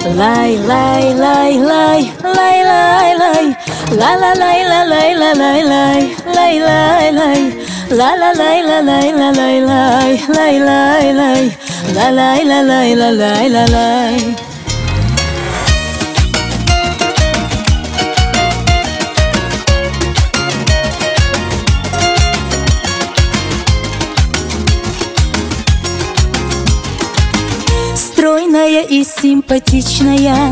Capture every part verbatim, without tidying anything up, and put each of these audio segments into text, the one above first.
Лай, лай, лай, лай, лай, лай, лай, ла ла лай, ла лай, ла лай, лай, лай, лай, лай, ла ла лай, ла лай, ла лай, лай, лай, лай, лай, ла лай, ла лай, ла лай, ла лай. Стройная и симпатичная,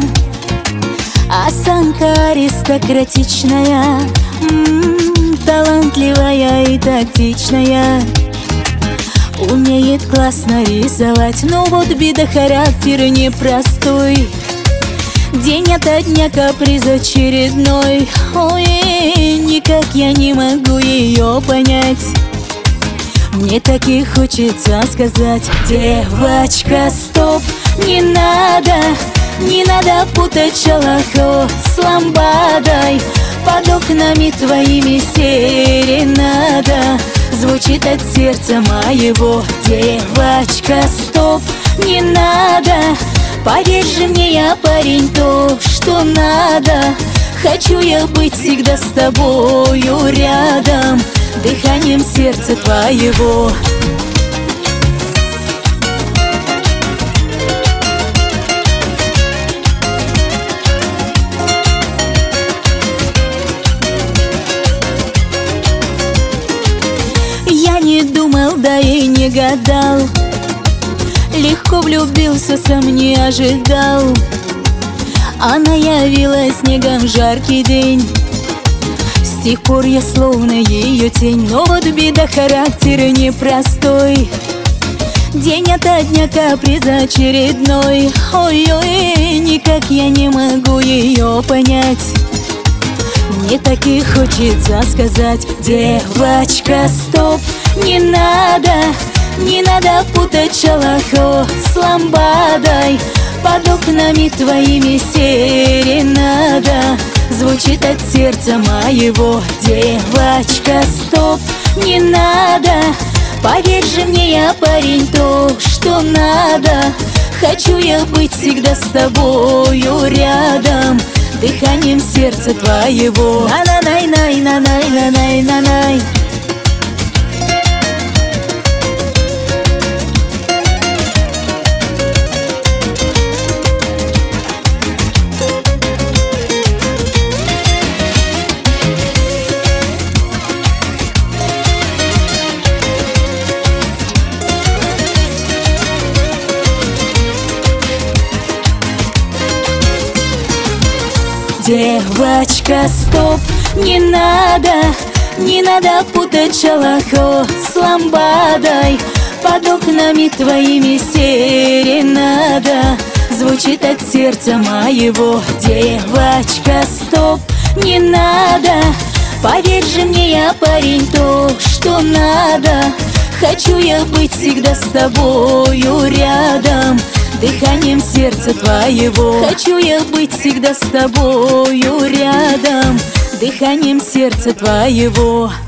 осанка аристократичная, м-м, талантливая и тактичная, умеет классно рисовать, но вот беда, характер непростой. День ото дня каприз очередной. Ой, никак я не могу ее понять. Мне так и хочется сказать: девочка, стоп, не надо, не надо путать шалахо с ламбадой. Под окнами твоими серенада звучит от сердца моего. Девочка, стоп, не надо, поверь же мне, я парень, то, что надо. Хочу я быть всегда с тобою рядом, дыханием сердца твоего. Я не думал, да и не гадал, легко влюбился, сам не ожидал. Она явилась снегом в жаркий день, с тех пор я словно ее тень. Но вот беда, характер непростой. День ото дня каприз очередной. Ой-ой, никак я не могу ее понять. Мне так и хочется сказать: девочка, стоп, не надо, не надо путать шалахо с ламбадой. Под окнами твоими серенада звучит от сердца моего. Девочка, стоп, не надо, поверь же мне, я парень, то, что надо. Хочу я быть всегда с тобою рядом, дыханием сердца твоего. На-на-най-най-на-най-на-най-на-най. Девочка, стоп, не надо, не надо путать шалахо с ламбадой. Под окнами твоими серенада звучит от сердца моего. Девочка, стоп, не надо, поверь же мне, я парень, то, что надо. Хочу я быть всегда с тобою рядом, дыханием сердца твоего. Хочу я быть всегда с тобою рядом, дыханием сердца твоего.